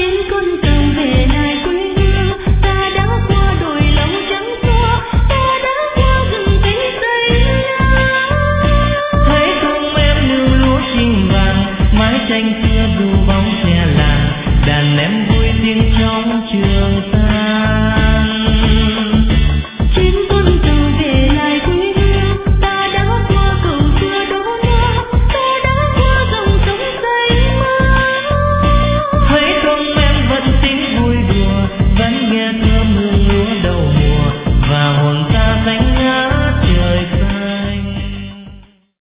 trên con tàu về lại quê hương. Ta đã qua đồi lòng trắng xóa, ta đã qua rừng thanh tây lá. thấy không em như lúa chín vàng mái tranh